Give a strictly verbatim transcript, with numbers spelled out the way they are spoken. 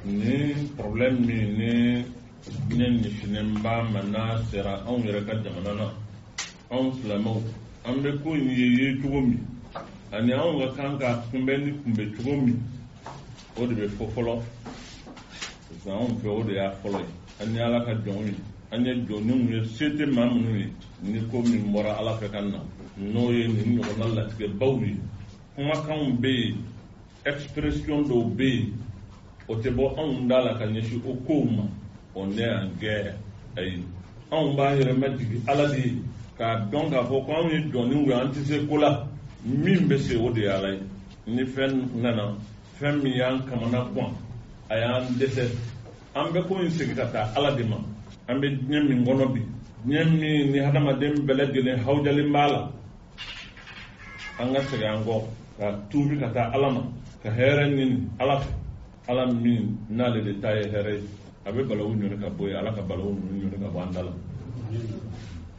ni problème min ni ɲɛ ɲɛsinnen b'a ma n'a sera anw yɛrɛ ka jamana na anw silamɛw an bɛ ko in ye ye cogo min ani anw ka kan ka kunbɛn ni kunbɛn cogo min o de bɛ fɔ fɔlɔ parce que anw fɛ o de y'a fɔlɔ ye an ni Ala ka jɔnw ye an ye jɔnninw ye se tɛ maa minnu ye ni ko min bɔra Ala fɛ ka na n'o ye nin ɲɔgɔnna latigɛbaw ye kumakanw bɛ yen expression dɔw bɛ yen o tɛ bɔ anw da la ka ɲɛsin o kow ma on est en guerre ayi anw b'a yɛrɛmɛ jigi Ala de ye k'a dɔn k'a fɔ ko anw ye jɔnninw ye an tɛ se ko la min bɛ se o de ye Ala ye ni fɛn nana fɛn min y'an kamana gan a y'an dɛsɛ an bɛ ko in segin ka taa Ala de ma an bɛ diɲɛ min kɔnɔ bi diɲɛ min ni hadamaden bɛɛ lajɛlen hawjalen b'a la an ka segin an kɔ ka tuubi ka taa Ala ma ka hɛrɛ ɲini Ala fɛ Ala min n'ale de ta ye hɛrɛ ye a bɛ balawu ɲɔni ka bɔ ye Ala ka balawu ninnu ɲɔni ka bɔ an da la